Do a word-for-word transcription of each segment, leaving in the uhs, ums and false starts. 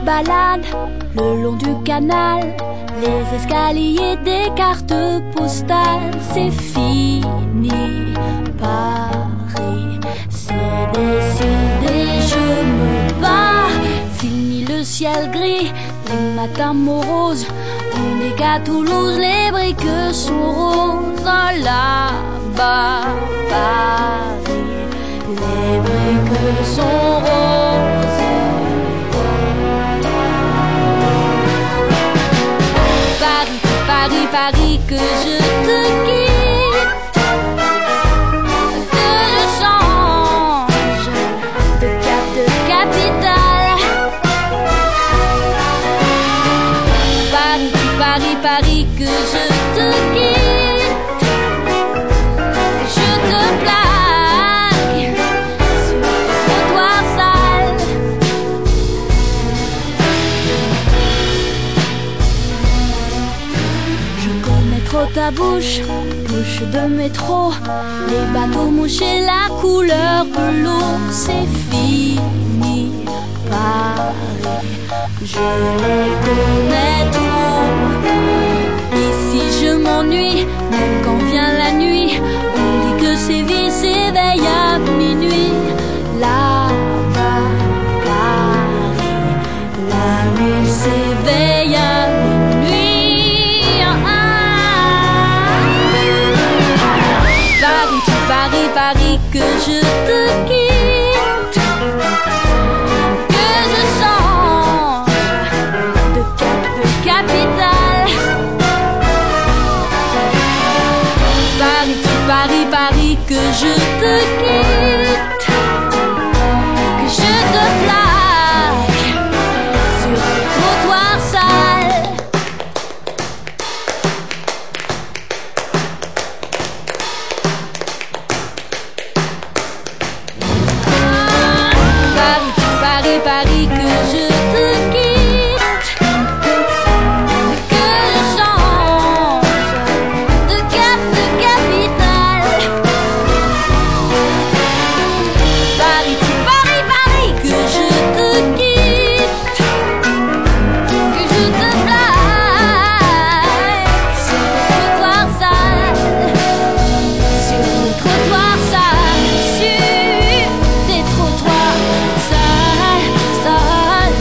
balade le long du canal, les escaliers des cartes postales. C'est fini, Paris, c'est décidé, je me bats. Fini le ciel gris, les matins moroses. On n'est qu'à Toulouse, les briques sont roses. Là-bas, Paris, les briques sont roses. Paris, Paris, Paris, que je te quitte, que je change de cap, de capitale. Paris, Paris, Paris, que je te quitte, je te plaque sur le trottoir sale. Je connais trop ta bouche, bouche de métro, les bateaux mouches et la couleur de l'eau. C'est fini, Paris, je les connais trop. Ici je m'ennuie, même quand vient la nuit. On dit que Séville s'éveille à minuit. Là-bas, Paris, la ville s'éveille à minuit. Ah. Paris, Paris, Paris, que je te quitte, que je change de cap, de capitale. Paris, Paris, Paris, que je te quitte, que je te plaque sur le trottoir sale. Paris, Paris, Paris, que je te quitte, que je change de cap, de capitale. Paris, Paris, Paris, que je te quitte, que je te plaque sur le trottoir sale, sur le trottoir sale, sur des trottoirs sales, sales,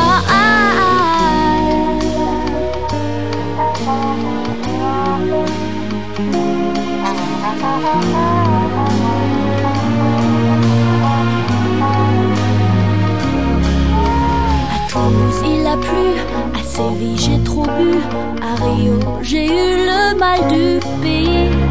À Toulouse il a plu, à Séville j'ai trop bu, à Rio j'ai eu le mal du pays.